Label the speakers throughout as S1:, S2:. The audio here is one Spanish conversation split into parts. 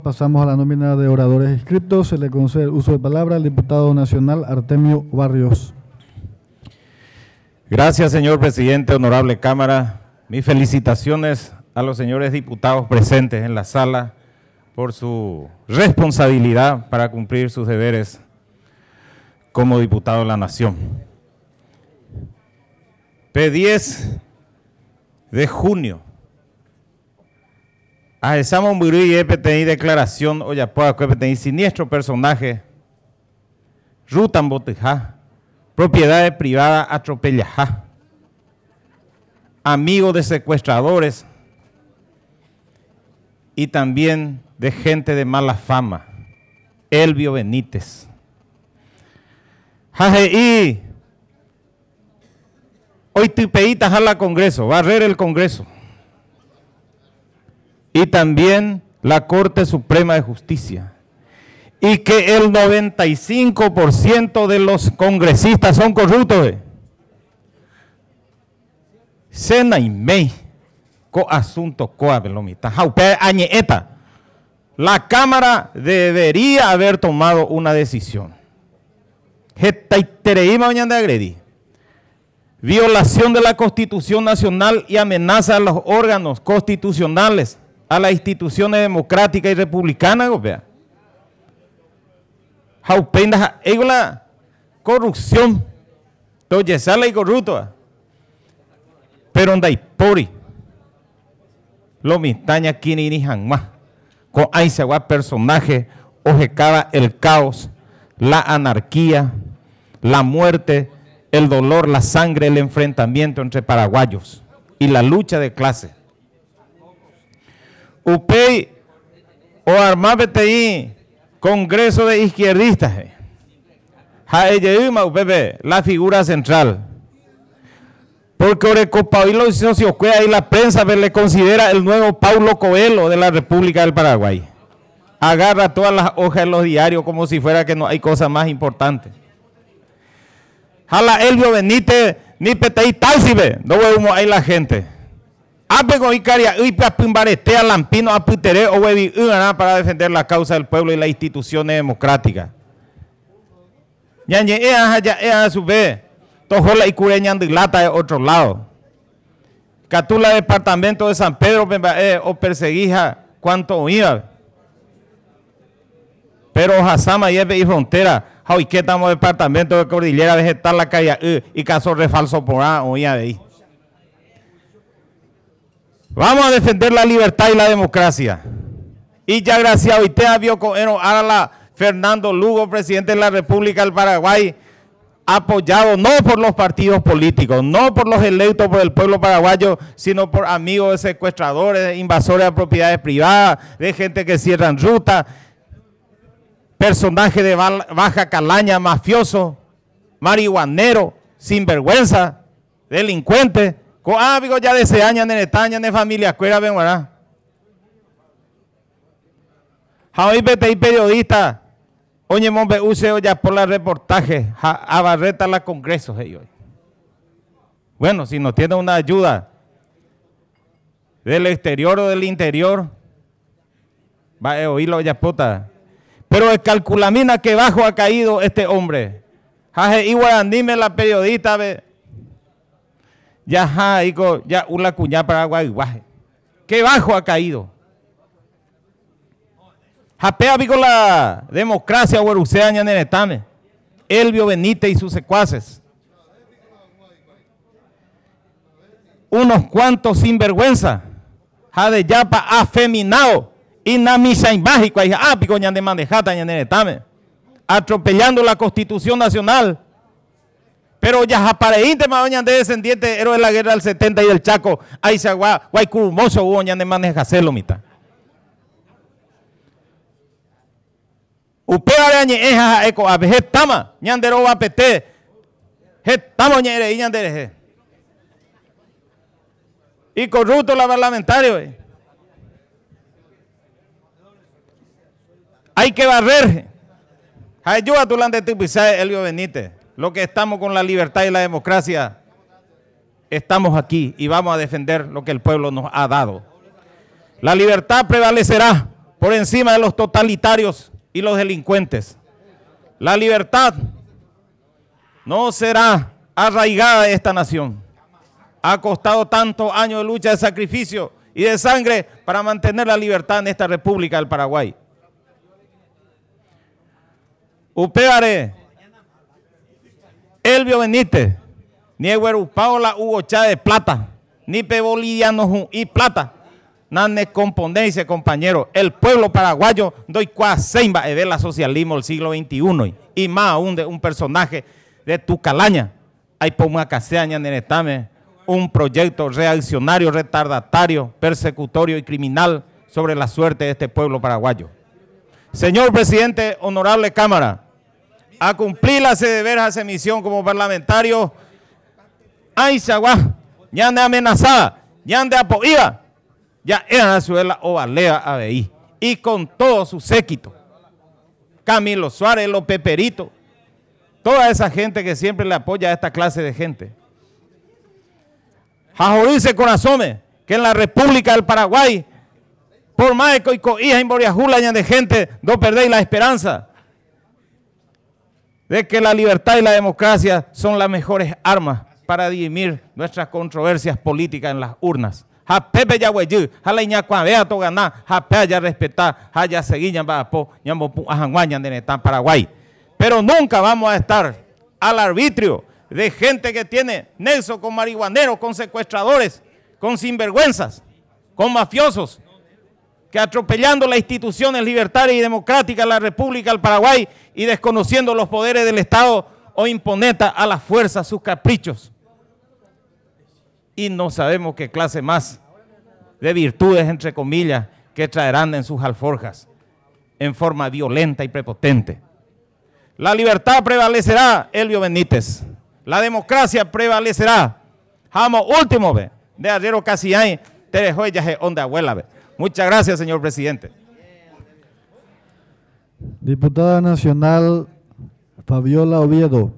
S1: Pasamos a la nómina de oradores inscritos. Se le concede el uso de palabra al diputado nacional Artemio Barrios.
S2: Gracias, señor presidente, honorable Cámara. Mis felicitaciones a los señores diputados presentes en la sala por su responsabilidad para cumplir sus deberes como diputado de la Nación. P10 de junio. Ajezamos Murui EPTI declaración Oyapoa EPTI siniestro personaje Rutan Botejá, propiedades privadas atropellajá, amigo de secuestradores y también de gente de mala fama, Elvio Benítez. Jajeí, hoy tipeíta jala Congreso, barrer el Congreso. Y también la Corte Suprema de Justicia. Y que el 95% de los congresistas son corruptos. Sena y mei, co asunto coabelomita. Jaupe añeeta. La Cámara debería haber tomado una decisión. Jetaitereima oñan de agredi. Violación de la Constitución Nacional y amenaza a los órganos constitucionales, a las instituciones democráticas y republicanas, vea. Jaupenda, la corrupción, toyesala y corrupto, pero onda y pori, lo mistaña quini ni jamás, con aisagua personaje, ojecaba el caos, la anarquía, la muerte, el dolor, la sangre, el enfrentamiento entre paraguayos y la lucha de clase. UPEI o Armabetei, Congreso de Izquierdistas, la figura central. Porque Orecopa y los socios y la prensa le considera el nuevo Paulo Coelho de la República del Paraguay. Agarra todas las hojas de los diarios como si fuera que no hay cosa más importante. Jala Elvio Benítez, ni petei tal si ve, no vemos ahí la gente. Apego y caria y pimbaretea lampino a putere o webi para defender la causa del pueblo y las instituciones democráticas. Yañe ya a su vez, tojola y cureñan de lata de otro lado. Catula departamento de San Pedro o perseguija cuanto iba. Pero Hasama y frontera, hoy que estamos departamento de cordillera vegetal la calle y caso refalso por oía de ahí. Vamos a defender la libertad y la democracia. Y ya gracias a usted vio con Arala Fernando Lugo, presidente de la República del Paraguay, apoyado no por los partidos políticos, no por los electos por el pueblo paraguayo, sino por amigos de secuestradores, de invasores de propiedades privadas, de gente que cierran ruta, personaje de baja calaña, mafioso, marihuanero, sinvergüenza, delincuente. Amigo ya de años en Estaña, de familia, escuela, ven, ¿verdad? Hoy vete periodista, oye, monbe use ya por la reportaje, a barreta la congreso, ellos. Bueno, si no tiene una ayuda del exterior o del interior, va a oírlo ya puta. Pero el calculamina que bajo ha caído este hombre. Jaje, igual dime la periodista, ve. Ya, ya una cuñada Paraguay, qué bajo ha caído. Japea con la democracia huerusea ñanenetame, Elvio Benítez y sus secuaces. Unos cuantos sinvergüenza, jade yapa afeminado, y na misa imbágico, pico ñan de manejata ñanenetame, atropellando la Constitución Nacional. Pero ya apareinte mañana de descendiente héroe de la guerra del 70 y del Chaco, ahí se guaycurumoso hubo ñan de manejarlo mitad. Upea añe eja eco abeje tama ñandero va pete tamo ñere ñandere y corrupto la parlamentario. Hay que barrer. Ayuda tu lante tu pisaje Elvio Benítez. Lo que estamos con la libertad y la democracia, estamos aquí y vamos a defender lo que el pueblo nos ha dado. La libertad prevalecerá por encima de los totalitarios y los delincuentes. La libertad no será arraigada de esta nación. Ha costado tantos años de lucha, de sacrificio y de sangre para mantener la libertad en esta República del Paraguay. Upeare, Elvio Benítez, ni Paola Hugo Chávez de plata, ni pe bolivianos y plata. Nane componencia, compañero. El pueblo paraguayo doy cuasemba de ver la socialismo del siglo XXI y más aún de un personaje de tu calaña. Hay por una caseaña nenetame un proyecto reaccionario, retardatario, persecutorio y criminal sobre la suerte de este pueblo paraguayo. Señor presidente, honorable Cámara, a cumplir la deberes de misión como parlamentario, ay, Saguá, ya de amenazada, ya de apoyada, ya era la ciudad o Balea ABI, y con todo su séquito, Camilo Suárez, los Peperitos, toda esa gente que siempre le apoya a esta clase de gente. Jajorice corazón, que en la República del Paraguay, por más que hija en Boriajula de gente, no perdéis la esperanza de que la libertad y la democracia son las mejores armas para dirimir nuestras controversias políticas en las urnas. Japepe ya hueyu, jala iñacua vea to ganar, jape ya respetar, haya seguir po ñambo ajanguaña de Netán Paraguay. Pero nunca vamos a estar al arbitrio de gente que tiene nexo con marihuaneros, con secuestradores, con sinvergüenzas, con mafiosos, que atropellando las instituciones libertarias y democráticas de la República del Paraguay y desconociendo los poderes del Estado o imponeta a la fuerza sus caprichos. Y no sabemos qué clase más de virtudes, entre comillas, que traerán en sus alforjas en forma violenta y prepotente. La libertad prevalecerá, Elvio Benítez. La democracia prevalecerá. Jamo último, de ayer casi hay, te dejó ya onda abuela. Muchas gracias, señor presidente.
S1: Diputada nacional Fabiola Oviedo.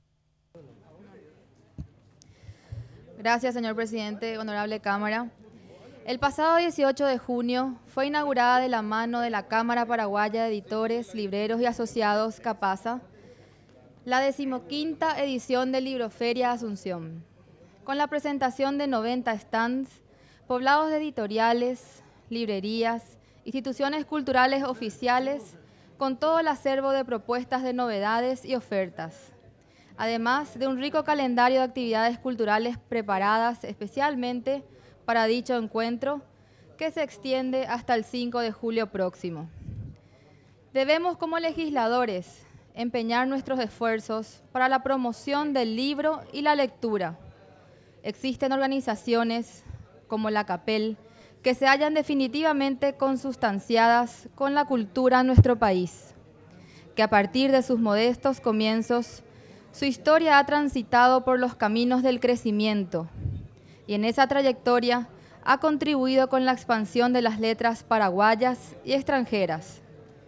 S3: Gracias, señor presidente, honorable Cámara. El pasado 18 de junio fue inaugurada de la mano de la Cámara Paraguaya de Editores, Libreros y Asociados, CAPASA, la 15ª edición de Libroferia Asunción, con la presentación de 90 stands poblados de editoriales, librerías, instituciones culturales oficiales, con todo el acervo de propuestas de novedades y ofertas, además de un rico calendario de actividades culturales preparadas especialmente para dicho encuentro, que se extiende hasta el 5 de julio próximo. Debemos, como legisladores, empeñar nuestros esfuerzos para la promoción del libro y la lectura. Existen organizaciones, como la CAPEL, que se hallan definitivamente consustanciadas con la cultura en nuestro país, que a partir de sus modestos comienzos, su historia ha transitado por los caminos del crecimiento y en esa trayectoria ha contribuido con la expansión de las letras paraguayas y extranjeras.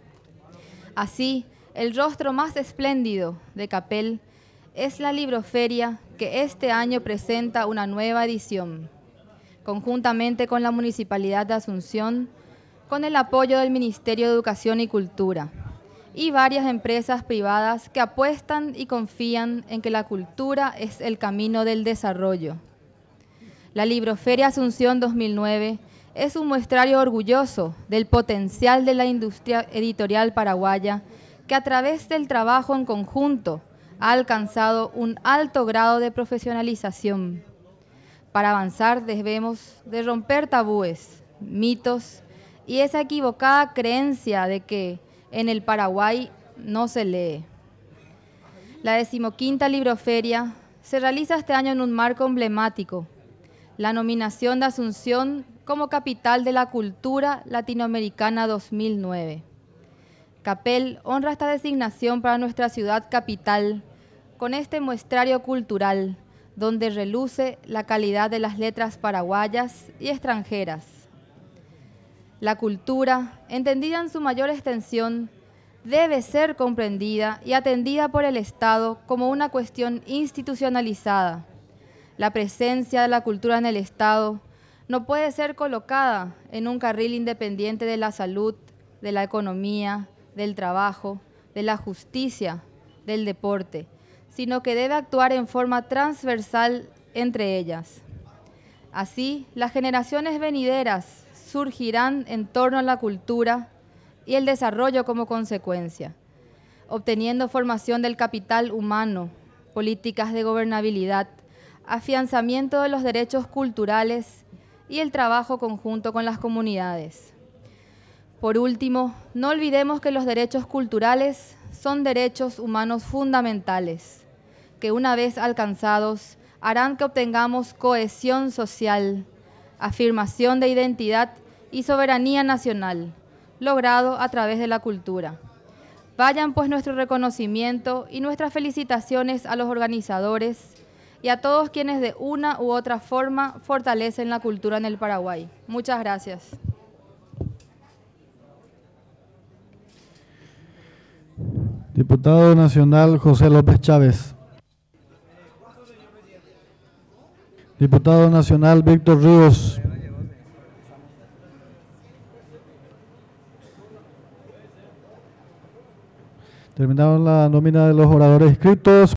S3: Así, el rostro más espléndido de CAPEL es la Libroferia, que este año presenta una nueva edición, conjuntamente con la Municipalidad de Asunción, con el apoyo del Ministerio de Educación y Cultura, y varias empresas privadas que apuestan y confían en que la cultura es el camino del desarrollo. La Libroferia Asunción 2009 es un muestrario orgulloso del potencial de la industria editorial paraguaya, que a través del trabajo en conjunto ha alcanzado un alto grado de profesionalización. Para avanzar debemos de romper tabúes, mitos y esa equivocada creencia de que en el Paraguay no se lee. La 15ª Libroferia se realiza este año en un marco emblemático, la nominación de Asunción como Capital de la Cultura Latinoamericana 2009. CAPEL honra esta designación para nuestra ciudad capital con este muestrario cultural, donde reluce la calidad de las letras paraguayas y extranjeras. La cultura, entendida en su mayor extensión, debe ser comprendida y atendida por el Estado como una cuestión institucionalizada. La presencia de la cultura en el Estado no puede ser colocada en un carril independiente de la salud, de la economía, del trabajo, de la justicia, del deporte, sino que debe actuar en forma transversal entre ellas. Así, las generaciones venideras surgirán en torno a la cultura y el desarrollo como consecuencia, obteniendo formación del capital humano, políticas de gobernabilidad, afianzamiento de los derechos culturales y el trabajo conjunto con las comunidades. Por último, no olvidemos que los derechos culturales son derechos humanos fundamentales, que una vez alcanzados harán que obtengamos cohesión social, afirmación de identidad y soberanía nacional, logrado a través de la cultura. Vayan pues nuestro reconocimiento y nuestras felicitaciones a los organizadores y a todos quienes de una u otra forma fortalecen la cultura en el Paraguay. Muchas gracias.
S1: Diputado Nacional José López Chávez. Diputado Nacional Víctor Ríos. Terminamos la nómina de los oradores inscritos.